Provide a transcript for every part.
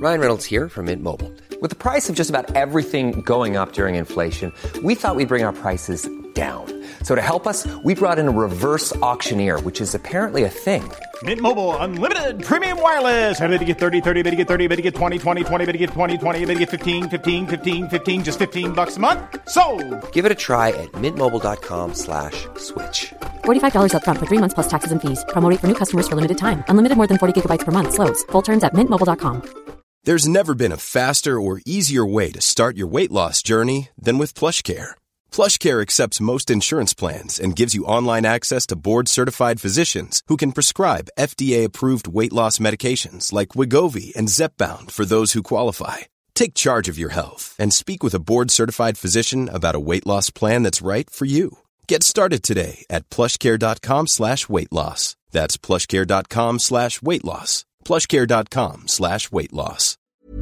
Ryan Reynolds here from Mint Mobile. With the price of just about everything going up during inflation, we thought we'd bring our prices down. So to help us, we brought in a reverse auctioneer, which is apparently a thing. Mint Mobile Unlimited Premium Wireless. How to get 30, 30, bit to get 30, bit to get 20, 20, 20, bit to get 20, 20, bit to get 15, 15, 15, 15, just $15 a month? Sold! Give it a try at mintmobile.com/switch. $45 up front for 3 months plus taxes and fees. Promo rate for new customers for limited time. Unlimited more than 40 gigabytes per month. Slows full terms at mintmobile.com. There's never been a faster or easier way to start your weight loss journey than with PlushCare. PlushCare accepts most insurance plans and gives you online access to board-certified physicians who can prescribe FDA-approved weight loss medications like Wegovy and Zepbound for those who qualify. Take charge of your health and speak with a board-certified physician about a weight loss plan that's right for you. Get started today at plushcare.com/weight loss. That's plushcare.com/weight loss. plushcare.com/weight loss.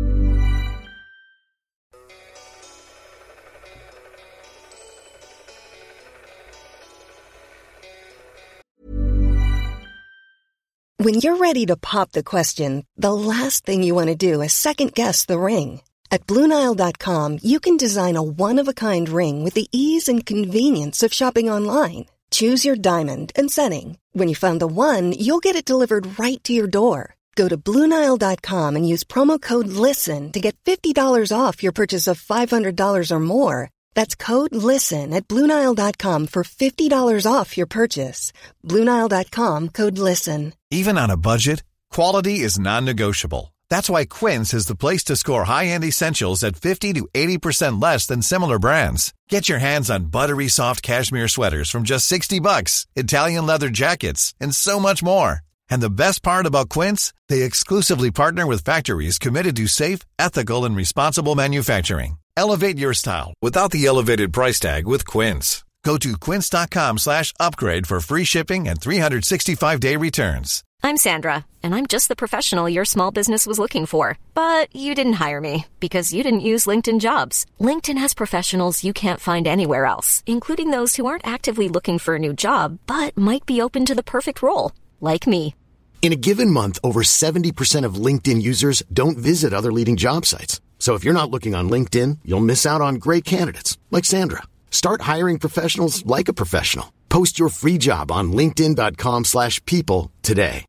When you're ready to pop the question, the last thing you want to do is second-guess the ring. At BlueNile.com, you can design a one-of-a-kind ring with the ease and convenience of shopping online. Choose your diamond and setting. When you find the one, you'll get it delivered right to your door. Go to BlueNile.com and use promo code LISTEN to get $50 off your purchase of $500 or more. That's code LISTEN at BlueNile.com for $50 off your purchase. BlueNile.com, code LISTEN. Even on a budget, quality is non-negotiable. That's why Quince is the place to score high-end essentials at 50 to 80% less than similar brands. Get your hands on buttery soft cashmere sweaters from just $60, Italian leather jackets, and so much more. And the best part about Quince, they exclusively partner with factories committed to safe, ethical, and responsible manufacturing. Elevate your style without the elevated price tag with Quince. Go to quince.com/upgrade for free shipping and 365-day returns. I'm Sandra, and I'm just the professional your small business was looking for. But you didn't hire me because you didn't use LinkedIn Jobs. LinkedIn has professionals you can't find anywhere else, including those who aren't actively looking for a new job, but might be open to the perfect role, like me. In a given month, over 70% of LinkedIn users don't visit other leading job sites. So if you're not looking on LinkedIn, you'll miss out on great candidates like Sandra. Start hiring professionals like a professional. Post your free job on linkedin.com/people today.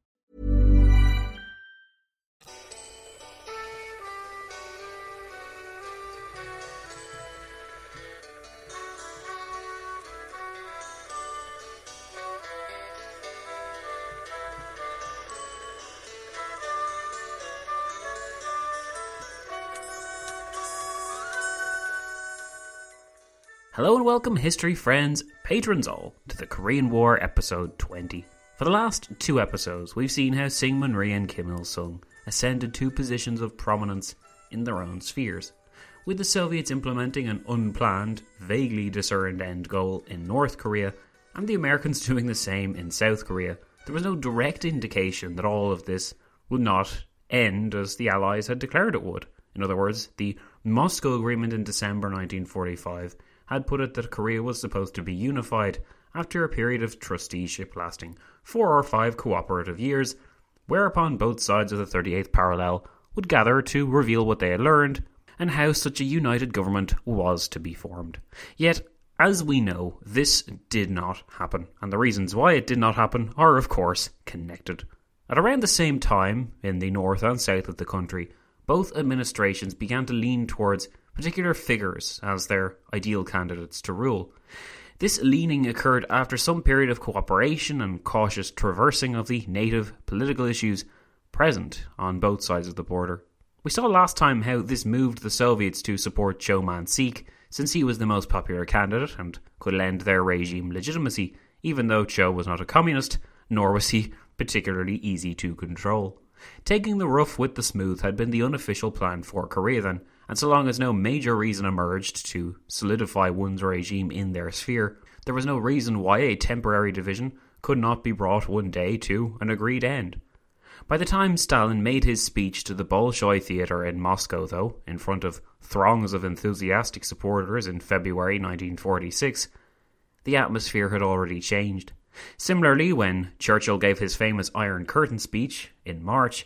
Hello and welcome, history friends, patrons all, to the Korean War episode 20. For the last 2 episodes, we've seen how Syngman Rhee and Kim Il-sung ascended to positions of prominence in their own spheres, with the Soviets implementing an unplanned, vaguely discerned end goal in North Korea, and the Americans doing the same in South Korea. There was no direct indication that all of this would not end as the Allies had declared it would. In other words, the Moscow Agreement in December 1945 had put it that Korea was supposed to be unified after a period of trusteeship lasting 4 or 5 cooperative years, whereupon both sides of the 38th parallel would gather to reveal what they had learned and how such a united government was to be formed. Yet, as we know, this did not happen, and the reasons why it did not happen are, of course, connected. At around the same time, in the north and south of the country, both administrations began to lean towards particular figures as their ideal candidates to rule. This leaning occurred after some period of cooperation and cautious traversing of the native political issues present on both sides of the border. We saw last time how this moved the Soviets to support Cho Man-sik, since he was the most popular candidate and could lend their regime legitimacy, even though Cho was not a communist, nor was he particularly easy to control. Taking the rough with the smooth had been the unofficial plan for Korea then, and so long as no major reason emerged to solidify one's regime in their sphere, there was no reason why a temporary division could not be brought one day to an agreed end. By the time Stalin made his speech to the Bolshoi Theatre in Moscow, though, in front of throngs of enthusiastic supporters in February 1946, the atmosphere had already changed. Similarly, when Churchill gave his famous Iron Curtain speech in March, the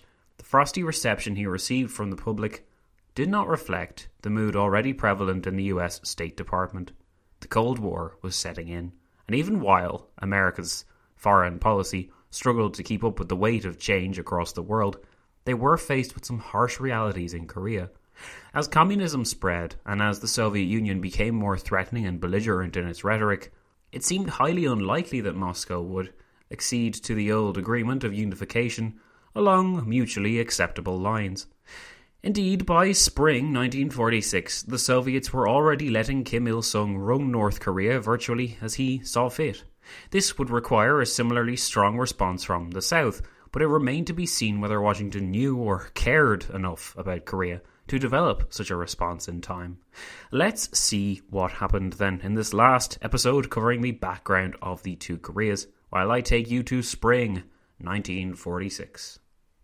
the frosty reception he received from the public did not reflect the mood already prevalent in the US State Department. The Cold War was setting in, and even while America's foreign policy struggled to keep up with the weight of change across the world, they were faced with some harsh realities in Korea. As communism spread, and as the Soviet Union became more threatening and belligerent in its rhetoric, it seemed highly unlikely that Moscow would accede to the old agreement of unification along mutually acceptable lines. Indeed, by spring 1946, the Soviets were already letting Kim Il-sung run North Korea virtually as he saw fit. This would require a similarly strong response from the South, but it remained to be seen whether Washington knew or cared enough about Korea to develop such a response in time. Let's see what happened then in this last episode covering the background of the two Koreas, while I take you to spring 1946.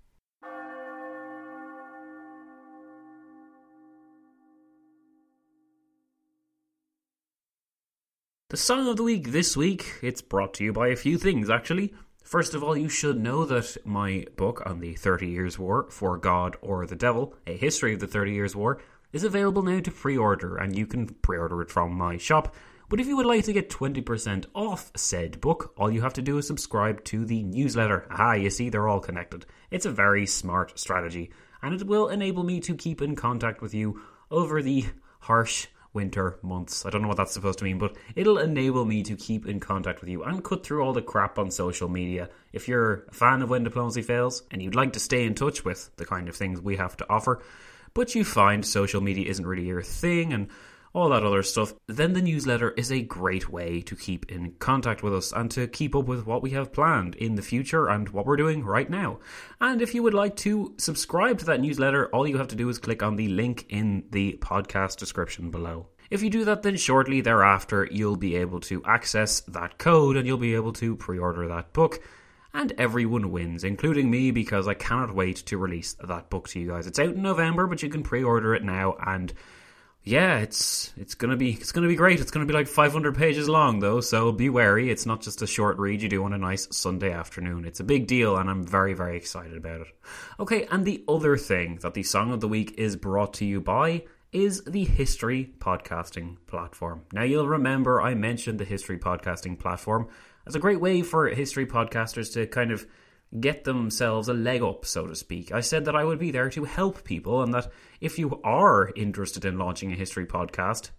The Song of the Week this week, it's brought to you by a few things actually. First of all, you should know that my book on the 30 Years' War, For God or the Devil, A History of the 30 Years' War, is available now to pre-order, and you can pre-order it from my shop. But if you would like to get 20% off said book, all you have to do is subscribe to the newsletter. Aha, you see, they're all connected. It's a very smart strategy, and it will enable me to keep in contact with you over the harsh winter months. I don't know what that's supposed to mean, but it'll enable me to keep in contact with you and cut through all the crap on social media. If you're a fan of When Diplomacy Fails and you'd like to stay in touch with the kind of things we have to offer, but you find social media isn't really your thing and all that other stuff, then the newsletter is a great way to keep in contact with us and to keep up with what we have planned in the future and what we're doing right now. And if you would like to subscribe to that newsletter, all you have to do is click on the link in the podcast description below. If you do that, then shortly thereafter, you'll be able to access that code and you'll be able to pre-order that book. And everyone wins, including me, because I cannot wait to release that book to you guys. It's out in November, but you can pre-order it now, and yeah, it's gonna be great. It's gonna be like 500 pages long though, so be wary. It's not just a short read you do on a nice Sunday afternoon. It's a big deal, and I'm very, very excited about it. Okay, and the other thing that the Song of the Week is brought to you by is the History Podcasting Platform. Now, you'll remember I mentioned the History Podcasting Platform as a great way for history podcasters to kind of get themselves a leg up, so to speak. I said that I would be there to help people, and that if you are interested in launching a history podcast,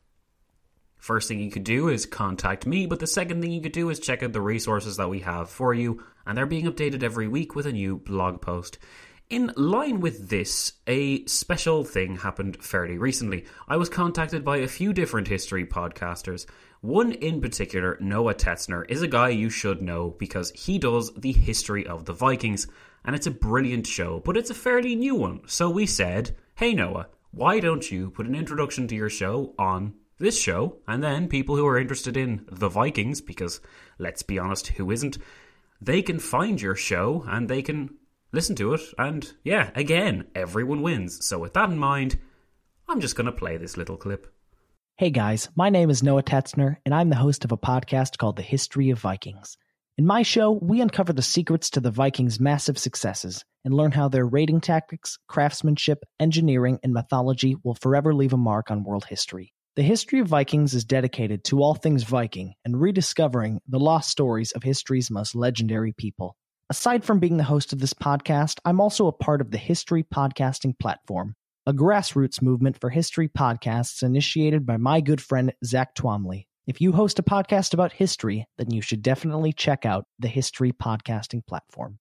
first thing you could do is contact me, but the second thing you could do is check out the resources that we have for you, and they're being updated every week with a new blog post. In line with this, a special thing happened fairly recently. I was contacted by a few different history podcasters. One in particular, Noah Tetzner, is a guy you should know because he does the history of the Vikings, and it's a brilliant show, but it's a fairly new one. So we said, hey Noah, why don't you put an introduction to your show on this show, and then people who are interested in the Vikings, because let's be honest, who isn't, they can find your show and they can listen to it, and yeah, again, everyone wins. So with that in mind, I'm just going to play this little clip. Hey guys, my name is Noah Tetzner, and I'm the host of a podcast called The History of Vikings. In my show, we uncover the secrets to the Vikings' massive successes and learn how their raiding tactics, craftsmanship, engineering, and mythology will forever leave a mark on world history. The History of Vikings is dedicated to all things Viking and rediscovering the lost stories of history's most legendary people. Aside from being the host of this podcast, I'm also a part of the History Podcasting Platform, a grassroots movement for history podcasts initiated by my good friend Zach Twomley. If you host a podcast about history, then you should definitely check out the History Podcasting Platform.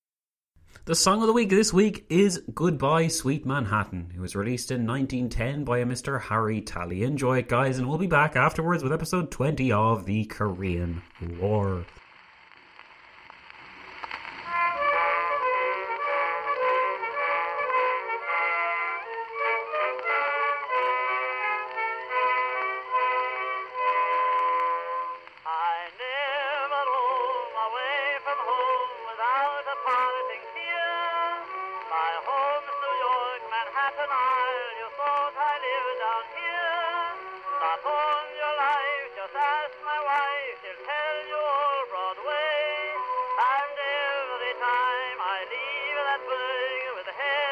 The Song of the Week this week is Goodbye Sweet Manhattan. It was released in 1910 by a Mr. Harry Talley. Enjoy it, guys, and we'll be back afterwards with episode 20 of the Korean War. Time I leave that burg with the head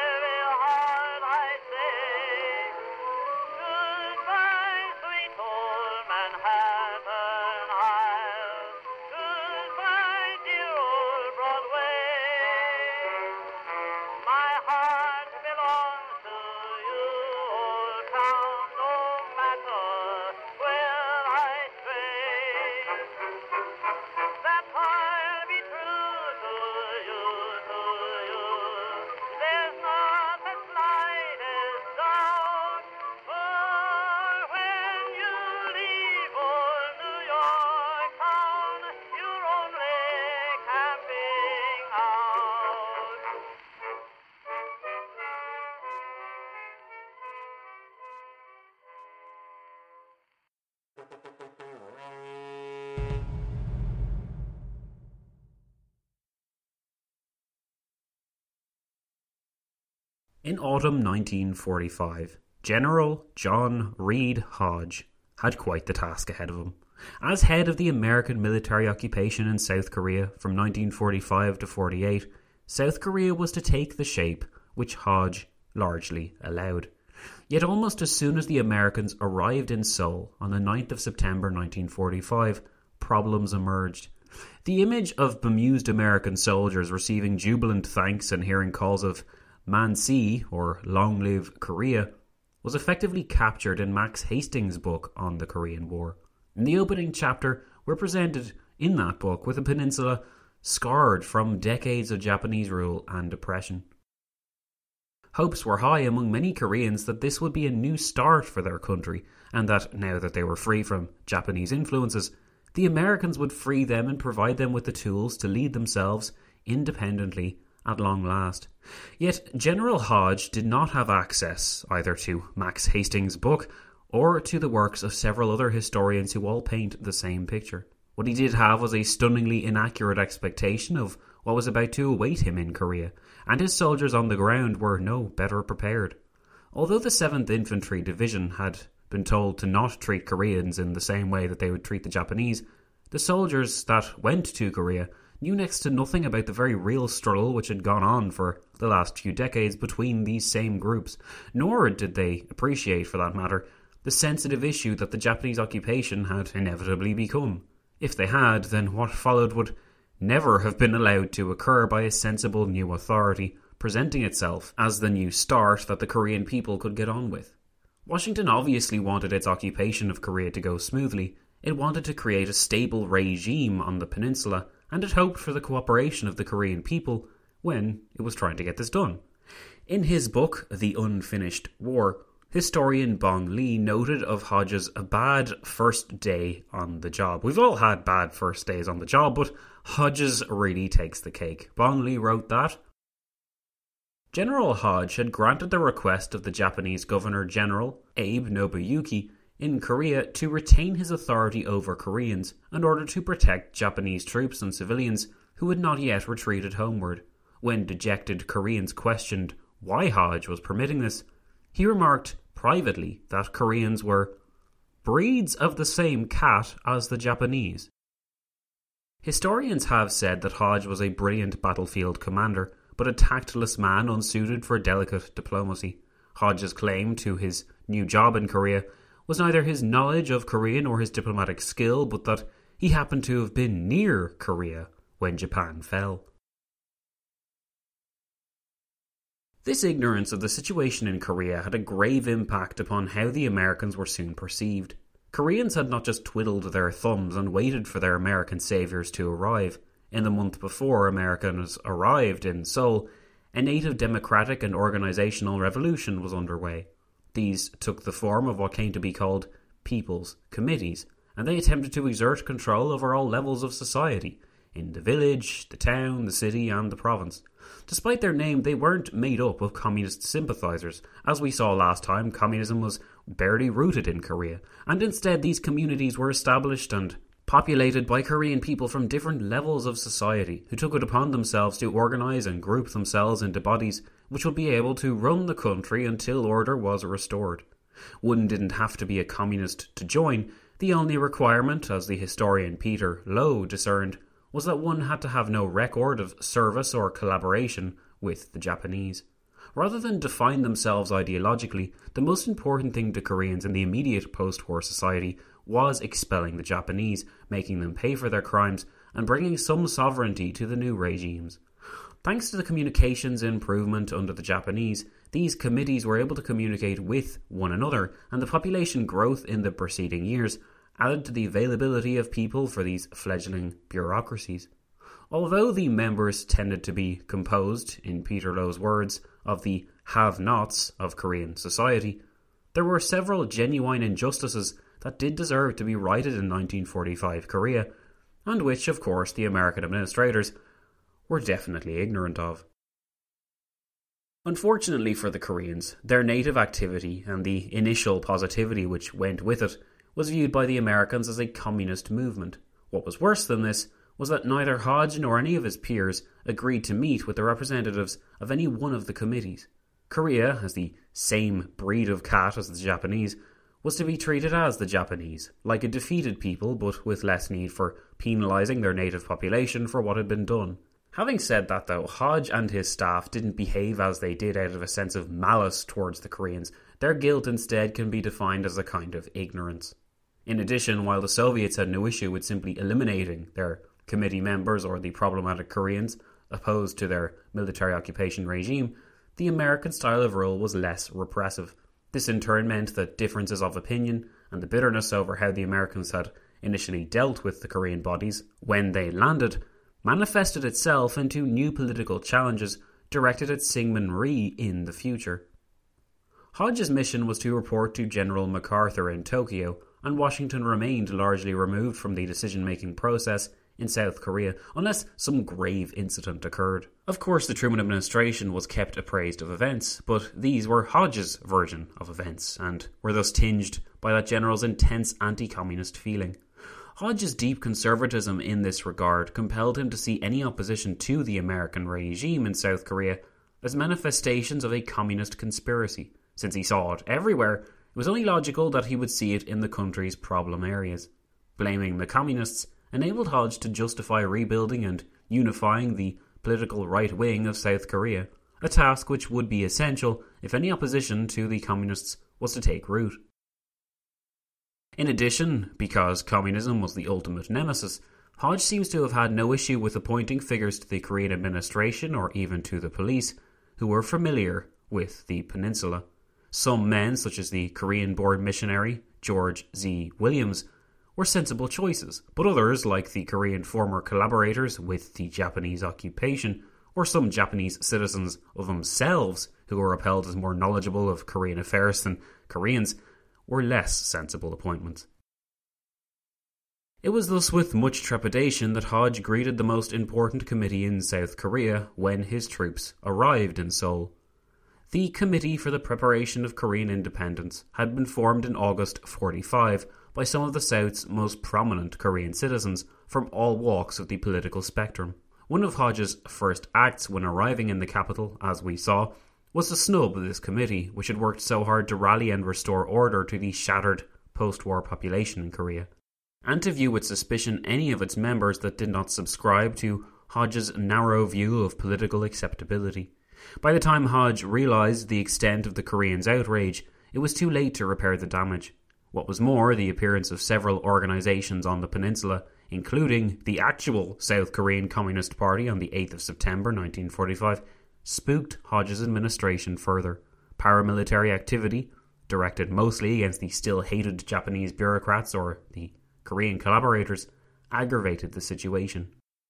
In autumn 1945, General John Reed Hodge had quite the task ahead of him. As head of the American military occupation in South Korea from 1945 to 48, South Korea was to take the shape which Hodge largely allowed. Yet almost as soon as the Americans arrived in Seoul on the 9th of September 1945, problems emerged. The image of bemused American soldiers receiving jubilant thanks and hearing calls of "Mansi" or "Long Live Korea" was effectively captured in Max Hastings' book on the Korean War. In the opening chapter, we're presented in that book with a peninsula scarred from decades of Japanese rule and oppression. Hopes were high among many Koreans that this would be a new start for their country, and that now that they were free from Japanese influences, the Americans would free them and provide them with the tools to lead themselves independently at long last. Yet General Hodge did not have access either to Max Hastings' book or to the works of several other historians who all paint the same picture. What he did have was a stunningly inaccurate expectation of what was about to await him in Korea, and his soldiers on the ground were no better prepared. Although the 7th Infantry Division had been told to not treat Koreans in the same way that they would treat the Japanese, the soldiers that went to Korea knew next to nothing about the very real struggle which had gone on for the last few decades between these same groups, nor did they appreciate, for that matter, the sensitive issue that the Japanese occupation had inevitably become. If they had, then what followed would never have been allowed to occur by a sensible new authority, presenting itself as the new start that the Korean people could get on with. Washington obviously wanted its occupation of Korea to go smoothly. It wanted to create a stable regime on the peninsula, and it hoped for the cooperation of the Korean people when it was trying to get this done. In his book, The Unfinished War, historian Bong Lee noted of Hodge's a bad first day on the job. We've all had bad first days on the job, but Hodge's really takes the cake. Bong Lee wrote that General Hodge had granted the request of the Japanese Governor-General, Abe Nobuyuki, in Korea to retain his authority over Koreans in order to protect Japanese troops and civilians who had not yet retreated homeward. When dejected Koreans questioned why Hodge was permitting this, he remarked privately that Koreans were breeds of the same cat as the Japanese. Historians have said that Hodge was a brilliant battlefield commander, but a tactless man unsuited for delicate diplomacy. Hodge's claim to his new job in Korea was neither his knowledge of Korean or his diplomatic skill, but that he happened to have been near Korea when Japan fell. This ignorance of the situation in Korea had a grave impact upon how the Americans were soon perceived. Koreans had not just twiddled their thumbs and waited for their American saviors to arrive. In the month before Americans arrived in Seoul, a native democratic and organizational revolution was underway. These took the form of what came to be called People's Committees, and they attempted to exert control over all levels of society, in the village, the town, the city, and the province. Despite their name, they weren't made up of communist sympathizers. As we saw last time, communism was barely rooted in Korea, and instead these communities were established and populated by Korean people from different levels of society who took it upon themselves to organise and group themselves into bodies which would be able to run the country until order was restored. One didn't have to be a communist to join. The only requirement, as the historian Peter Lowe discerned, was that one had to have no record of service or collaboration with the Japanese. Rather than define themselves ideologically, the most important thing to Koreans in the immediate post-war society was expelling the Japanese, making them pay for their crimes, and bringing some sovereignty to the new regimes. Thanks to the communications improvement under the Japanese, these committees were able to communicate with one another, and the population growth in the preceding years added to the availability of people for these fledgling bureaucracies. Although the members tended to be composed, in Peter Lowe's words, of the have-nots of Korean society, there were several genuine injustices that did deserve to be righted in 1945 Korea, and which, of course, the American administrators were definitely ignorant of. Unfortunately for the Koreans, their native activity and the initial positivity which went with it was viewed by the Americans as a communist movement. What was worse than this was that neither Hodge nor any of his peers agreed to meet with the representatives of any one of the committees. Korea, as the same breed of cat as the Japanese, was to be treated as the Japanese, like a defeated people but with less need for penalising their native population for what had been done. Having said that though, Hodge and his staff didn't behave as they did out of a sense of malice towards the Koreans. Their guilt instead can be defined as a kind of ignorance. In addition, while the Soviets had no issue with simply eliminating their committee members or the problematic Koreans opposed to their military occupation regime, the American style of rule was less repressive. This in turn meant that differences of opinion and the bitterness over how the Americans had initially dealt with the Korean bodies when they landed manifested itself into new political challenges directed at Syngman Rhee in the future. Hodge's mission was to report to General MacArthur in Tokyo, and Washington remained largely removed from the decision-making process in South Korea, unless some grave incident occurred. Of course, the Truman administration was kept appraised of events, but these were Hodge's version of events, and were thus tinged by that general's intense anti-communist feeling. Hodge's deep conservatism in this regard compelled him to see any opposition to the American regime in South Korea as manifestations of a communist conspiracy. Since he saw it everywhere, it was only logical that he would see it in the country's problem areas. Blaming the communists enabled Hodge to justify rebuilding and unifying the political right wing of South Korea, a task which would be essential if any opposition to the communists was to take root. In addition, because communism was the ultimate nemesis, Hodge seems to have had no issue with appointing figures to the Korean administration or even to the police who were familiar with the peninsula. Some men, such as the Korean-born missionary George Z. Williams, were sensible choices, but others, like the Korean former collaborators with the Japanese occupation, or some Japanese citizens of themselves who were upheld as more knowledgeable of Korean affairs than Koreans, were less sensible appointments. It was thus with much trepidation that Hodge greeted the most important committee in South Korea when his troops arrived in Seoul. The Committee for the Preparation of Korean Independence had been formed in August 1945 by some of the South's most prominent Korean citizens from all walks of the political spectrum. One of Hodge's first acts when arriving in the capital, as we saw, was to snub this committee, which had worked so hard to rally and restore order to the shattered post-war population in Korea, and to view with suspicion any of its members that did not subscribe to Hodge's narrow view of political acceptability. By the time Hodge realised the extent of the Koreans' outrage, it was too late to repair the damage. What was more, the appearance of several organisations on the peninsula, including the actual South Korean Communist Party on the 8th of September 1945, spooked Hodge's administration further. Paramilitary activity, directed mostly against the still hated Japanese bureaucrats or the Korean collaborators, aggravated the situation.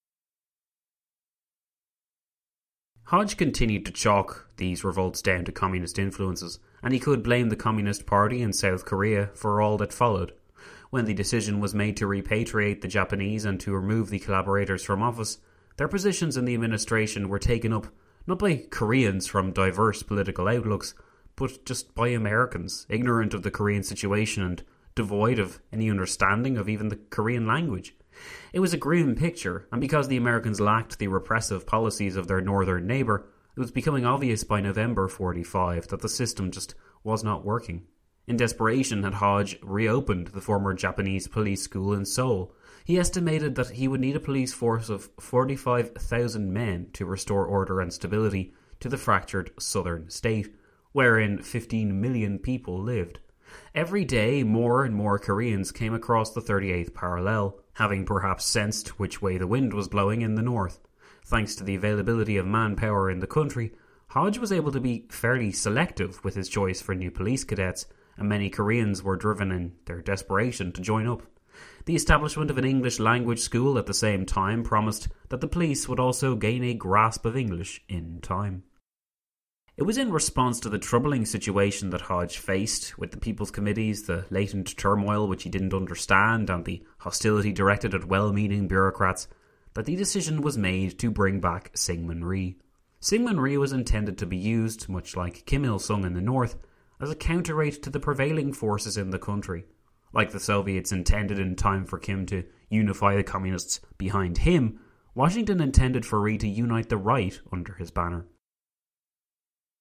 Hodge continued to chalk these revolts down to communist influences, and he could blame the Communist Party in South Korea for all that followed. When the decision was made to repatriate the Japanese and to remove the collaborators from office, their positions in the administration were taken up not by Koreans from diverse political outlooks, but just by Americans, ignorant of the Korean situation and devoid of any understanding of even the Korean language. It was a grim picture, and because the Americans lacked the repressive policies of their northern neighbour, it was becoming obvious by November 1945 that the system just was not working. In desperation had Hodge reopened the former Japanese police school in Seoul. He estimated that he would need a police force of 45,000 men to restore order and stability to the fractured southern state, wherein 15 million people lived. Every day, more and more Koreans came across the 38th parallel, having perhaps sensed which way the wind was blowing in the north. Thanks to the availability of manpower in the country, Hodge was able to be fairly selective with his choice for new police cadets, and many Koreans were driven in their desperation to join up. The establishment of an English language school at the same time promised that the police would also gain a grasp of English in time. It was in response to the troubling situation that Hodge faced, with the People's Committees, the latent turmoil which he didn't understand, and the hostility directed at well-meaning bureaucrats, that the decision was made to bring back Syngman Rhee. Syngman Rhee was intended to be used, much like Kim Il-sung in the north, as a counterweight to the prevailing forces in the country. Like the Soviets intended in time for Kim to unify the communists behind him, Washington intended for Rhee to unite the right under his banner.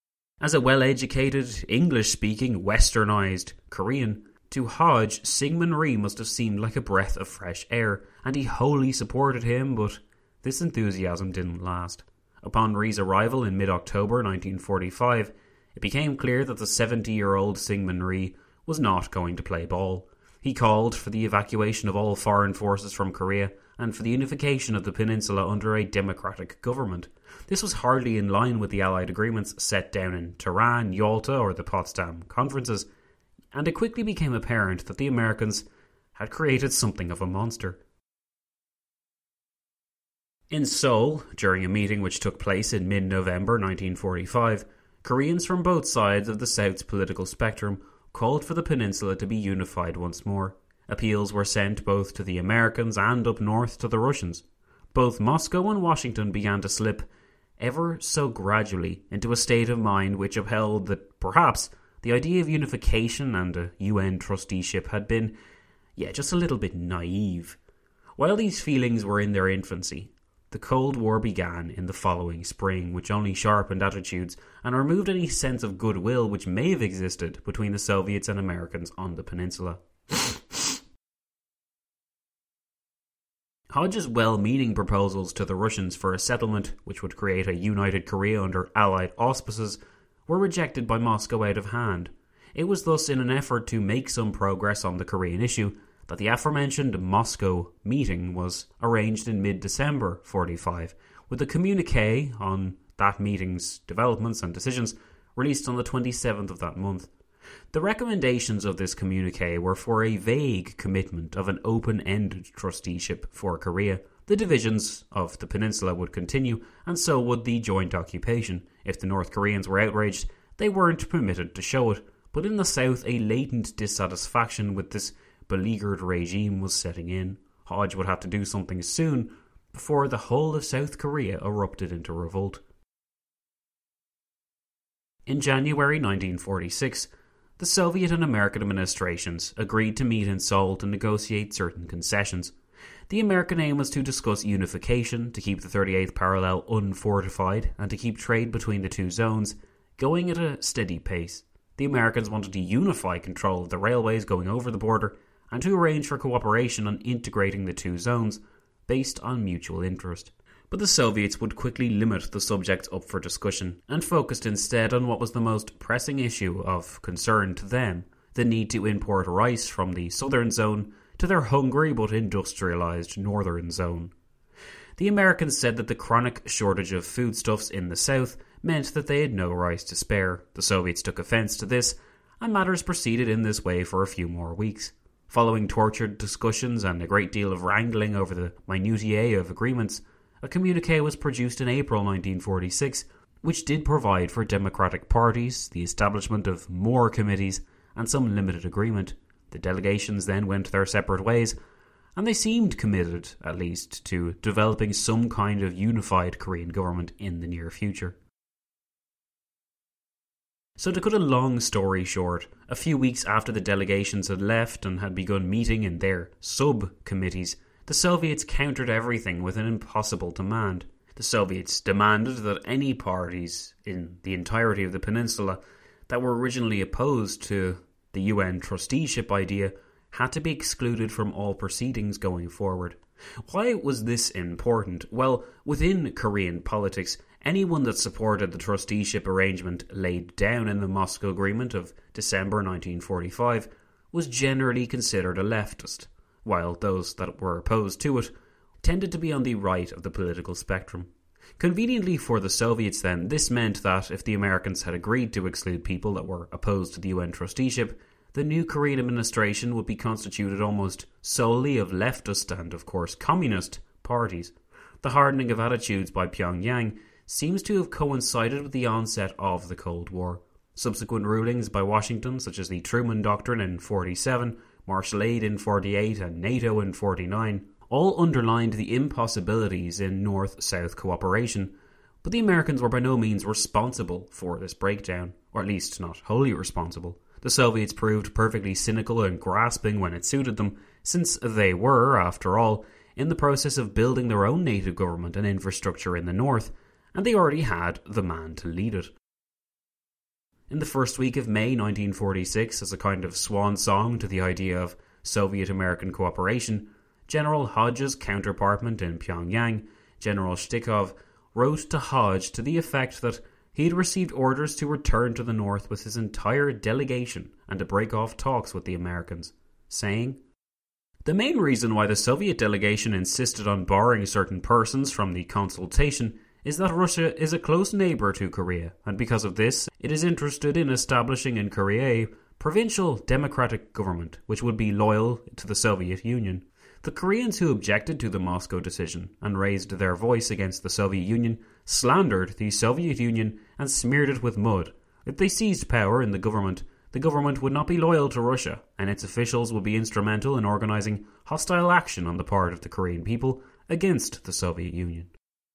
As a well-educated, English-speaking, westernised Korean, to Hodge, Syngman Rhee must have seemed like a breath of fresh air, and he wholly supported him, but this enthusiasm didn't last. Upon Rhee's arrival in mid-October 1945, it became clear that the 70-year-old Syngman Rhee was not going to play ball. He called for the evacuation of all foreign forces from Korea and for the unification of the peninsula under a democratic government. This was hardly in line with the Allied agreements set down in Tehran, Yalta, or the Potsdam conferences, and it quickly became apparent that the Americans had created something of a monster. In Seoul, during a meeting which took place in mid-November 1945, Koreans from both sides of the South's political spectrum called for the peninsula to be unified once more. Appeals were sent both to the Americans and up north to the Russians. Both Moscow and Washington began to slip, ever so gradually, into a state of mind which upheld that perhaps the idea of unification and a UN trusteeship had been, just a little bit naive. While these feelings were in their infancy, the Cold War began in the following spring, which only sharpened attitudes and removed any sense of goodwill which may have existed between the Soviets and Americans on the peninsula. Hodge's well-meaning proposals to the Russians for a settlement which would create a united Korea under Allied auspices were rejected by Moscow out of hand. It was thus in an effort to make some progress on the Korean issue that the aforementioned Moscow meeting was arranged in mid-December 1945, with a communiqué on that meeting's developments and decisions released on the 27th of that month. The recommendations of this communiqué were for a vague commitment of an open-ended trusteeship for Korea. The divisions of the peninsula would continue, and so would the joint occupation. If the North Koreans were outraged, they weren't permitted to show it, but in the South a latent dissatisfaction with this beleaguered regime was setting in. Hodge would have to do something soon before the whole of South Korea erupted into revolt. In January 1946, the Soviet and American administrations agreed to meet in Seoul to negotiate certain concessions. The American aim was to discuss unification, to keep the 38th parallel unfortified, and to keep trade between the two zones going at a steady pace. The Americans wanted to unify control of the railways going over the border and to arrange for cooperation on integrating the two zones based on mutual interest. But the Soviets would quickly limit the subject up for discussion and focused instead on what was the most pressing issue of concern to them, the need to import rice from the southern zone to their hungry but industrialised northern zone. The Americans said that the chronic shortage of foodstuffs in the south meant that they had no rice to spare. The Soviets took offence to this, and matters proceeded in this way for a few more weeks. Following tortured discussions and a great deal of wrangling over the minutiae of agreements, a communiqué was produced in April 1946, which did provide for democratic parties, the establishment of more committees, and some limited agreement. The delegations then went their separate ways, and they seemed committed, at least, to developing some kind of unified Korean government in the near future. So to cut a long story short, a few weeks after the delegations had left and had begun meeting in their sub-committees, the Soviets countered everything with an impossible demand. The Soviets demanded that any parties in the entirety of the peninsula that were originally opposed to the UN trusteeship idea had to be excluded from all proceedings going forward. Why was this important? Well, within Korean politics, anyone that supported the trusteeship arrangement laid down in the Moscow Agreement of December 1945 was generally considered a leftist, while those that were opposed to it tended to be on the right of the political spectrum. Conveniently for the Soviets then, this meant that if the Americans had agreed to exclude people that were opposed to the UN trusteeship, the new Korean administration would be constituted almost solely of leftist and, of course, communist parties. The hardening of attitudes by Pyongyang seems to have coincided with the onset of the Cold War. Subsequent rulings by Washington, such as the Truman Doctrine in 1947, Marshall Aid in 1948 and NATO in 1949, all underlined the impossibilities in North-South cooperation, but the Americans were by no means responsible for this breakdown, or at least not wholly responsible. The Soviets proved perfectly cynical and grasping when it suited them, since they were, after all, in the process of building their own native government and infrastructure in the north, and they already had the man to lead it. In the first week of May 1946, as a kind of swan song to the idea of Soviet-American cooperation, General Hodge's counterpart in Pyongyang, General Shtikov, wrote to Hodge to the effect that he had received orders to return to the north with his entire delegation and to break off talks with the Americans, saying, "The main reason why the Soviet delegation insisted on barring certain persons from the consultation is that Russia is a close neighbour to Korea, and because of this, it is interested in establishing in Korea a provincial democratic government which would be loyal to the Soviet Union. The Koreans who objected to the Moscow decision and raised their voice against the Soviet Union slandered the Soviet Union and smeared it with mud. If they seized power in the government would not be loyal to Russia, and its officials would be instrumental in organising hostile action on the part of the Korean people against the Soviet Union."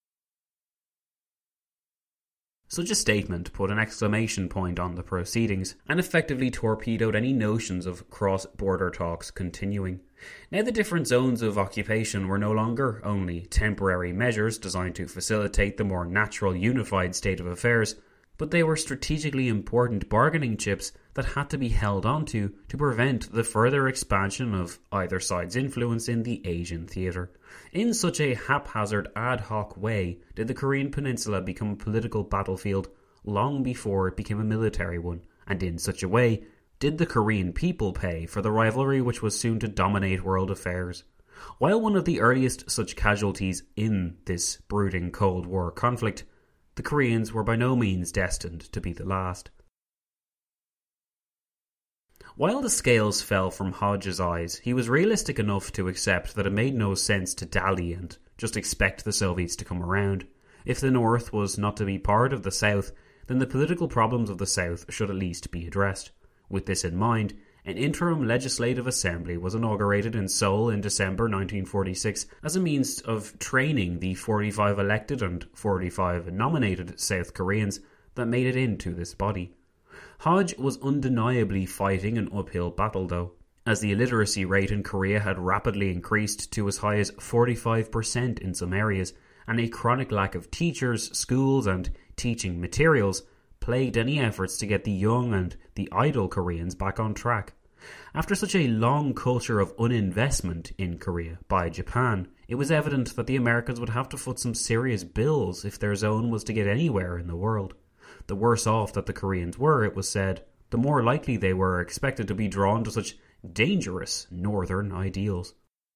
Such a statement put an exclamation point on the proceedings and effectively torpedoed any notions of cross-border talks continuing. Now the different zones of occupation were no longer only temporary measures designed to facilitate the more natural unified state of affairs, but they were strategically important bargaining chips that had to be held onto to prevent the further expansion of either side's influence in the Asian theatre. In such a haphazard ad hoc way did the Korean peninsula become a political battlefield long before it became a military one, and in such a way did the Korean people pay for the rivalry which was soon to dominate world affairs. While one of the earliest such casualties in this brooding Cold War conflict, the Koreans were by no means destined to be the last. While the scales fell from Hodge's eyes, he was realistic enough to accept that it made no sense to dally and just expect the Soviets to come around. If the North was not to be part of the South, then the political problems of the South should at least be addressed. With this in mind, an interim legislative assembly was inaugurated in Seoul in December 1946 as a means of training the 45 elected and 45 nominated South Koreans that made it into this body. Hodge was undeniably fighting an uphill battle though, as the illiteracy rate in Korea had rapidly increased to as high as 45% in some areas, and a chronic lack of teachers, schools and teaching materials plagued any efforts to get the young and the idle Koreans back on track. After such a long culture of uninvestment in Korea by Japan, it was evident that the Americans would have to foot some serious bills if their zone was to get anywhere in the world. The worse off that the Koreans were, it was said, the more likely they were expected to be drawn to such dangerous northern ideals.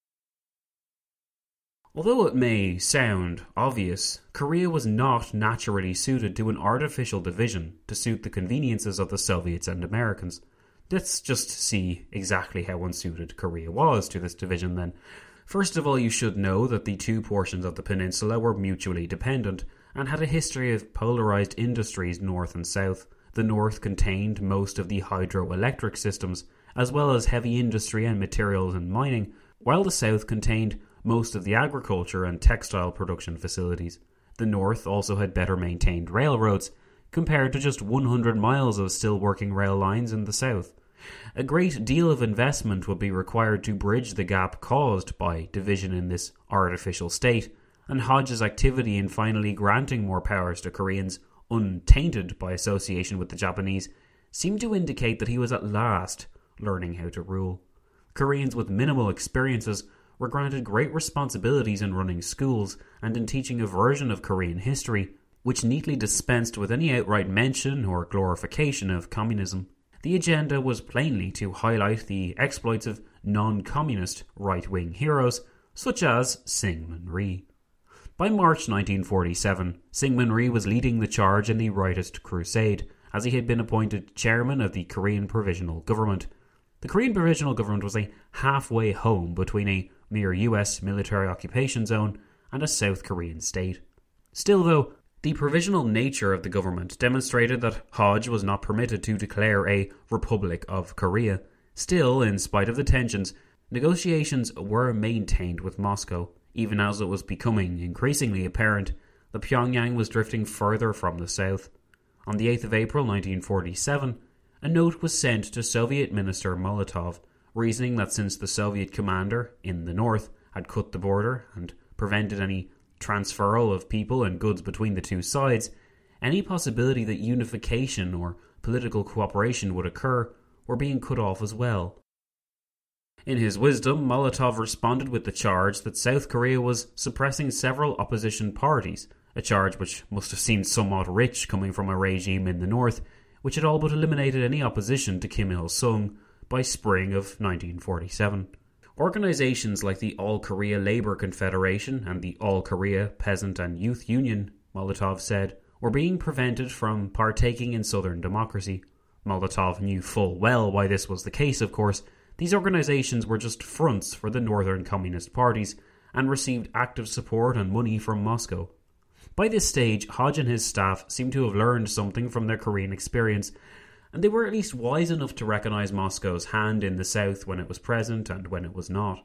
Although it may sound obvious, Korea was not naturally suited to an artificial division to suit the conveniences of the Soviets and Americans. Let's just see exactly how unsuited Korea was to this division then. First of all, you should know that the two portions of the peninsula were mutually dependent and had a history of polarized industries north and south. The north contained most of the hydroelectric systems, as well as heavy industry and materials and mining, while the south contained most of the agriculture and textile production facilities. The north also had better maintained railroads, compared to just 100 miles of still working rail lines in the south. A great deal of investment would be required to bridge the gap caused by division in this artificial state, and Hodge's activity in finally granting more powers to Koreans, untainted by association with the Japanese, seemed to indicate that he was at last learning how to rule. Koreans with minimal experiences were granted great responsibilities in running schools and in teaching a version of Korean history, which neatly dispensed with any outright mention or glorification of communism. The agenda was plainly to highlight the exploits of non-communist right-wing heroes, such as Syngman Rhee. By March 1947, Syngman Rhee was leading the charge in the rightist crusade, as he had been appointed chairman of the Korean Provisional Government. The Korean Provisional Government was a halfway home between a mere US military occupation zone and a South Korean state. Still though, the provisional nature of the government demonstrated that Hodge was not permitted to declare a Republic of Korea. Still, in spite of the tensions, negotiations were maintained with Moscow, even as it was becoming increasingly apparent that Pyongyang was drifting further from the south. On the 8th of April 1947, a note was sent to Soviet Minister Molotov, reasoning that since the Soviet commander in the north had cut the border and prevented any transferal of people and goods between the two sides, any possibility that unification or political cooperation would occur were being cut off as well. In his wisdom, Molotov responded with the charge that South Korea was suppressing several opposition parties, a charge which must have seemed somewhat rich coming from a regime in the north, which had all but eliminated any opposition to Kim Il-sung by spring of 1947. Organisations like the All-Korea Labour Confederation and the All-Korea Peasant and Youth Union, Molotov said, were being prevented from partaking in southern democracy. Molotov knew full well why this was the case, of course. These organisations were just fronts for the northern communist parties and received active support and money from Moscow. By this stage, Hodge and his staff seemed to have learned something from their Korean experience, and they were at least wise enough to recognise Moscow's hand in the south when it was present and when it was not.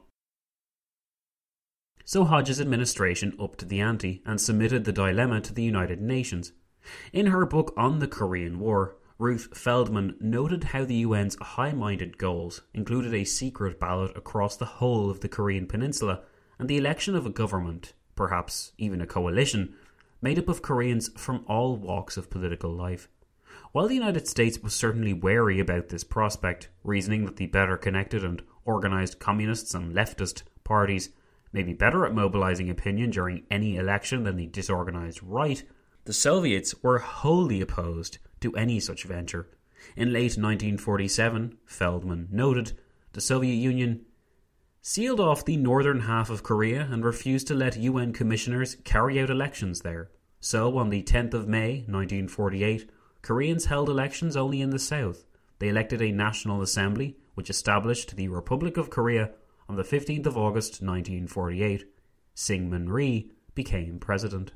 So Hodge's administration upped the ante and submitted the dilemma to the United Nations. In her book on the Korean War, Ruth Feldman noted how the UN's high-minded goals included a secret ballot across the whole of the Korean peninsula and the election of a government, perhaps even a coalition, made up of Koreans from all walks of political life. While the United States was certainly wary about this prospect, reasoning that the better connected and organised communists and leftist parties may be better at mobilising opinion during any election than the disorganised right, the Soviets were wholly opposed to any such venture. In late 1947, Feldman noted, the Soviet Union sealed off the northern half of Korea and refused to let UN commissioners carry out elections there. So, on the 10th of May 1948, Koreans held elections only in the south. They elected a National Assembly, which established the Republic of Korea on the 15th of August 1948. Syngman Rhee became president.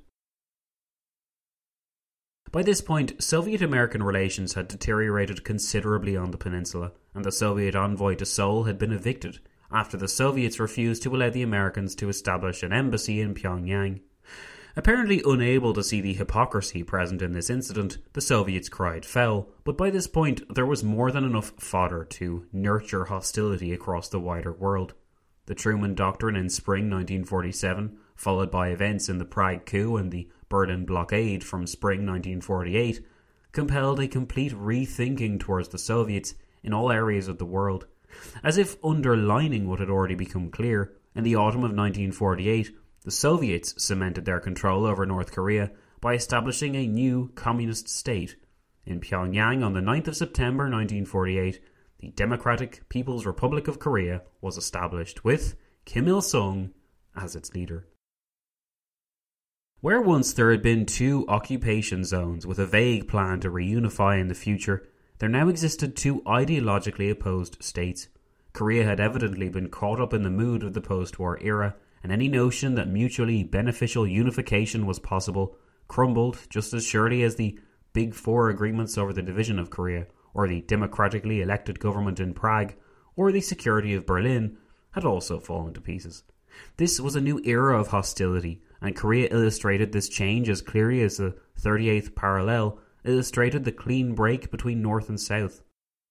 By this point, Soviet-American relations had deteriorated considerably on the peninsula, and the Soviet envoy to Seoul had been evicted after the Soviets refused to allow the Americans to establish an embassy in Pyongyang. Apparently unable to see the hypocrisy present in this incident, the Soviets cried foul, but by this point there was more than enough fodder to nurture hostility across the wider world. The Truman Doctrine in spring 1947, followed by events in the Prague coup and the Berlin blockade from spring 1948, compelled a complete rethinking towards the Soviets in all areas of the world. As if underlining what had already become clear, in the autumn of 1948, the Soviets cemented their control over North Korea by establishing a new communist state. In Pyongyang on the 9th of September 1948, the Democratic People's Republic of Korea was established, with Kim Il-sung as its leader. Where once there had been two occupation zones with a vague plan to reunify in the future, there now existed two ideologically opposed states. Korea had evidently been caught up in the mood of the post-war era, and any notion that mutually beneficial unification was possible crumbled just as surely as the Big Four agreements over the division of Korea, or the democratically elected government in Prague, or the security of Berlin had also fallen to pieces. This was a new era of hostility, and Korea illustrated this change as clearly as the 38th parallel illustrated the clean break between North and South.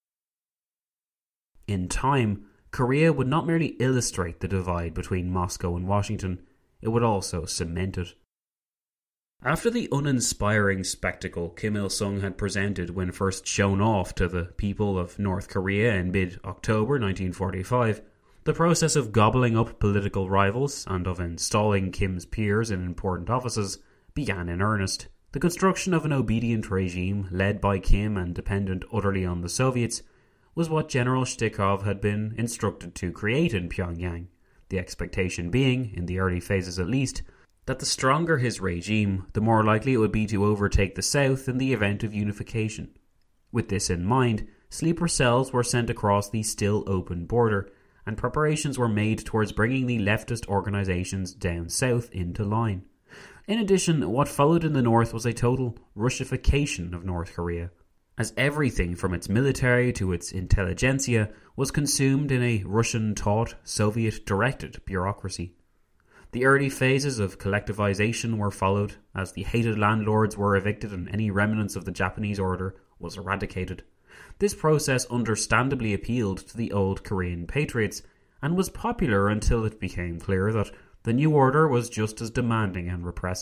In time, Korea would not merely illustrate the divide between Moscow and Washington, it would also cement it. After the uninspiring spectacle Kim Il-sung had presented when first shown off to the people of North Korea in mid-October 1945, the process of gobbling up political rivals and of installing Kim's peers in important offices began in earnest. The construction of an obedient regime led by Kim and dependent utterly on the Soviets was what General Shtikov had been instructed to create in Pyongyang, the expectation being, in the early phases at least, that the stronger his regime, the more likely it would be to overtake the South in the event of unification. With this in mind, sleeper cells were sent across the still open border, and preparations were made towards bringing the leftist organisations down south into line. In addition, what followed in the north was a total Russification of North Korea, as everything from its military to its intelligentsia was consumed in a Russian-taught, Soviet-directed bureaucracy. The early phases of collectivization were followed, as the hated landlords were evicted and any remnants of the Japanese order was eradicated. This process understandably appealed to the old Korean patriots, and was popular until it became clear that the new order was just as demanding and repressive.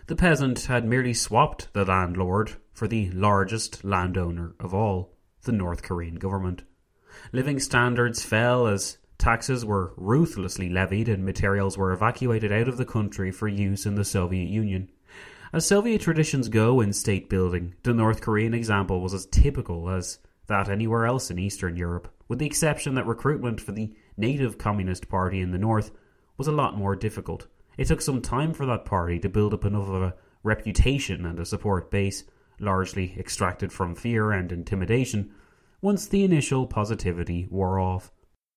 The peasant had merely swapped the landlord for the largest landowner of all, the North Korean government. Living standards fell as taxes were ruthlessly levied and materials were evacuated out of the country for use in the Soviet Union. As Soviet traditions go in state building, the North Korean example was as typical as that anywhere else in Eastern Europe, with the exception that recruitment for the native Communist Party in the North was a lot more difficult. It took some time for that party to build up enough of a reputation and a support base, largely extracted from fear and intimidation, once the initial positivity wore off.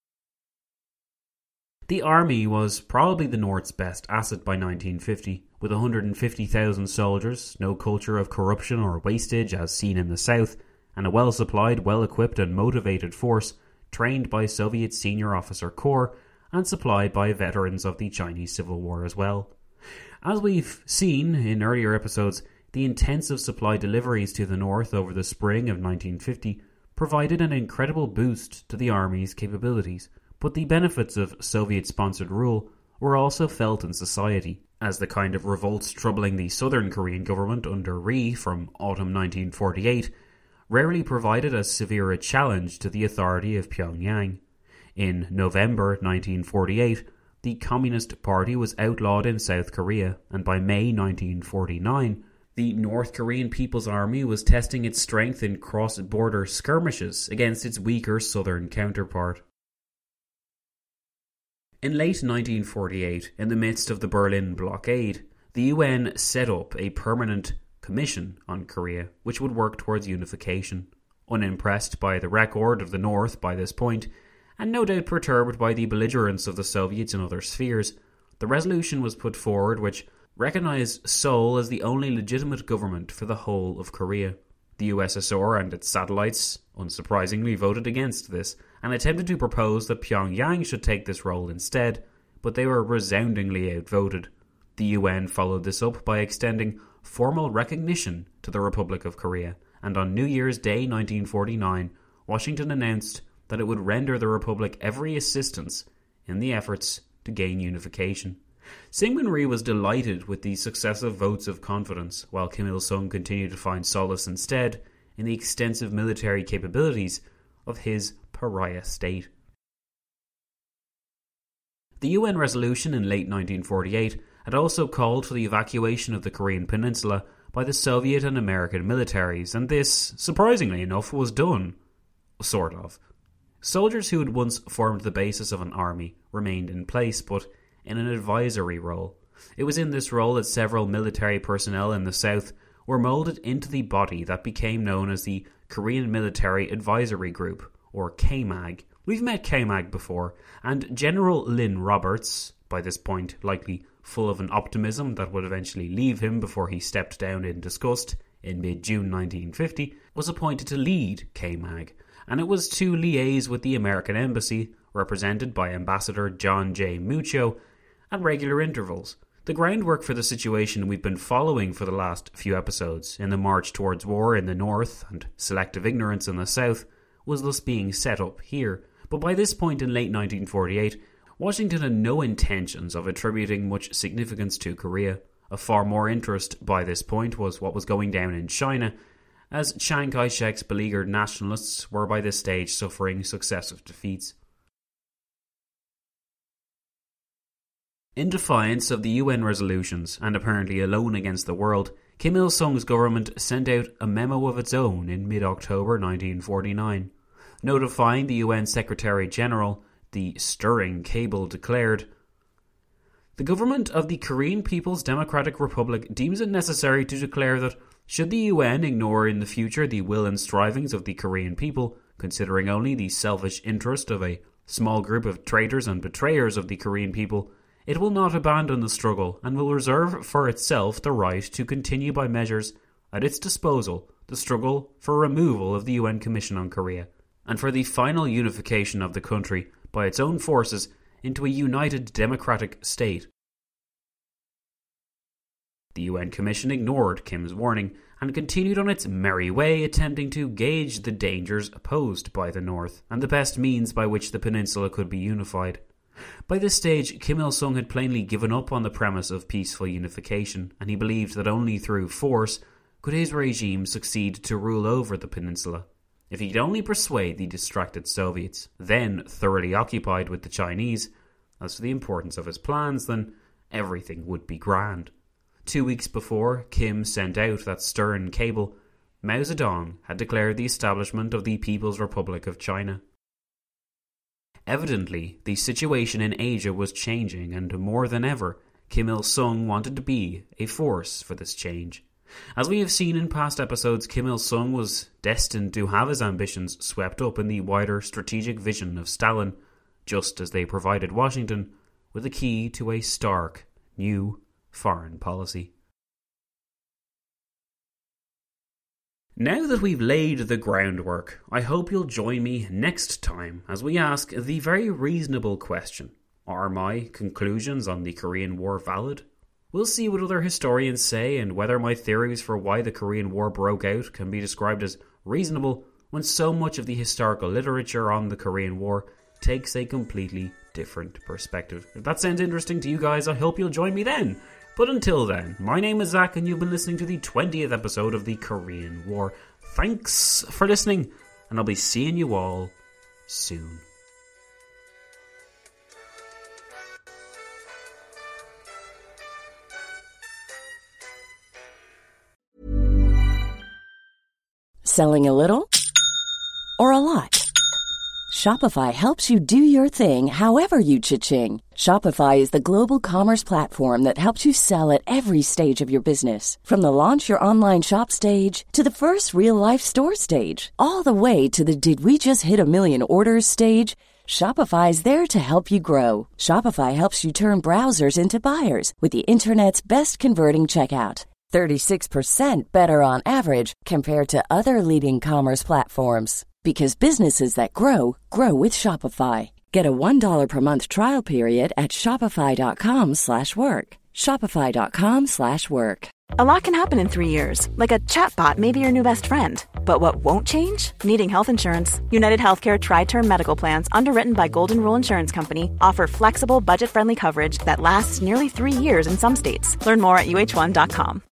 The army was probably the North's best asset by 1950, with 150,000 soldiers, no culture of corruption or wastage as seen in the South, and a well-supplied, well-equipped and motivated force trained by Soviet Senior Officer Corps and supplied by veterans of the Chinese Civil War as well. As we've seen in earlier episodes, the intensive supply deliveries to the North over the spring of 1950 provided an incredible boost to the army's capabilities, but the benefits of Soviet-sponsored rule were also felt in society, as the kind of revolts troubling the Southern Korean government under Ri from autumn 1948 rarely provided as severe a challenge to the authority of Pyongyang. In November 1948, the Communist Party was outlawed in South Korea, and by May 1949, the North Korean People's Army was testing its strength in cross-border skirmishes against its weaker southern counterpart. In late 1948, in the midst of the Berlin blockade, the UN set up a permanent commission on Korea, which would work towards unification. Unimpressed by the record of the North by this point, and no doubt perturbed by the belligerence of the Soviets in other spheres, the resolution was put forward which recognised Seoul as the only legitimate government for the whole of Korea. The USSR and its satellites, unsurprisingly, voted against this, and attempted to propose that Pyongyang should take this role instead, but they were resoundingly outvoted. The UN followed this up by extending formal recognition to the Republic of Korea, and on New Year's Day 1949, Washington announced that it would render the Republic every assistance in the efforts to gain unification. Syngman Rhee was delighted with the successive votes of confidence, while Kim Il-sung continued to find solace instead in the extensive military capabilities of his pariah state. The UN resolution in late 1948 had also called for the evacuation of the Korean peninsula by the Soviet and American militaries, and this, surprisingly enough, was done. Sort of. Soldiers who had once formed the basis of an army remained in place, but in an advisory role. It was in this role that several military personnel in the South were moulded into the body that became known as the Korean Military Advisory Group, or KMAG. We've met KMAG before, and General Lynn Roberts, by this point likely full of an optimism that would eventually leave him before he stepped down in disgust in mid-June 1950, was appointed to lead KMAG, and it was to liaise with the American Embassy, represented by Ambassador John J. Mucho, at regular intervals. The groundwork for the situation we've been following for the last few episodes, in the march towards war in the North and selective ignorance in the South, was thus being set up here. But by this point in late 1948, Washington had no intentions of attributing much significance to Korea. Of far more interest by this point was what was going down in China, as Chiang Kai-shek's beleaguered nationalists were by this stage suffering successive defeats. In defiance of the UN resolutions, and apparently alone against the world, Kim Il-sung's government sent out a memo of its own in mid-October 1949. Notifying the UN Secretary-General, the stirring cable declared, "The government of the Korean People's Democratic Republic deems it necessary to declare that, should the UN ignore in the future the will and strivings of the Korean people, considering only the selfish interest of a small group of traitors and betrayers of the Korean people, it will not abandon the struggle and will reserve for itself the right to continue by measures at its disposal the struggle for removal of the UN Commission on Korea, and for the final unification of the country by its own forces into a united democratic state." The UN Commission ignored Kim's warning and continued on its merry way, attempting to gauge the dangers posed by the North and the best means by which the peninsula could be unified. By this stage, Kim Il-sung had plainly given up on the premise of peaceful unification, and he believed that only through force could his regime succeed to rule over the peninsula. If he could only persuade the distracted Soviets, then thoroughly occupied with the Chinese, as to the importance of his plans, then everything would be grand. 2 weeks before Kim sent out that stern cable, Mao Zedong had declared the establishment of the People's Republic of China. Evidently, the situation in Asia was changing, and more than ever, Kim Il-sung wanted to be a force for this change. As we have seen in past episodes, Kim Il-sung was destined to have his ambitions swept up in the wider strategic vision of Stalin, just as they provided Washington with the key to a stark, new foreign policy. Now that we've laid the groundwork, I hope you'll join me next time as we ask the very reasonable question: are my conclusions on the Korean War valid? We'll see what other historians say and whether my theories for why the Korean War broke out can be described as reasonable when so much of the historical literature on the Korean War takes a completely different perspective. If that sounds interesting to you guys, I hope you'll join me then. But until then, my name is Zach and you've been listening to the 20th episode of the Korean War. Thanks for listening, and I'll be seeing you all soon. Selling a little or a lot? Shopify helps you do your thing however you cha-ching. Shopify is the global commerce platform that helps you sell at every stage of your business. From the launch your online shop stage to the first real-life store stage, all the way to the did we just hit a million orders stage. Shopify is there to help you grow. Shopify helps you turn browsers into buyers with the internet's best converting checkout. 36% better on average compared to other leading commerce platforms. Because businesses that grow, grow with Shopify. Get a $1 per month trial period at shopify.com/work. Shopify.com/work. A lot can happen in 3 years, like a chatbot may be your new best friend. But what won't change? Needing health insurance. United Healthcare Tri-Term Medical Plans, underwritten by Golden Rule Insurance Company, offer flexible, budget-friendly coverage that lasts nearly 3 years in some states. Learn more at uh1.com.